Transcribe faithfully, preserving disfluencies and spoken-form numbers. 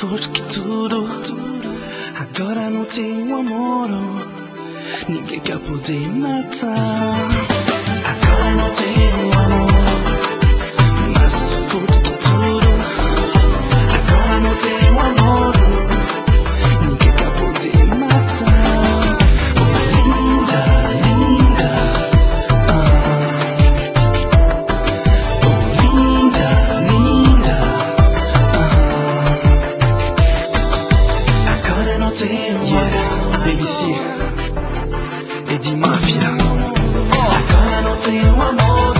futo que tudo. Agora não tenho amor, ninguém quer poder matar. Agora não tenho amor, mas futo que tudo. Agora não tenho amor, ninguém quer poder matar. Oh, linda, linda, ah. Oh, linda, linda, ah. Agora não tenho amor, B B C, Eddie Mafia. Agora não tenho amor.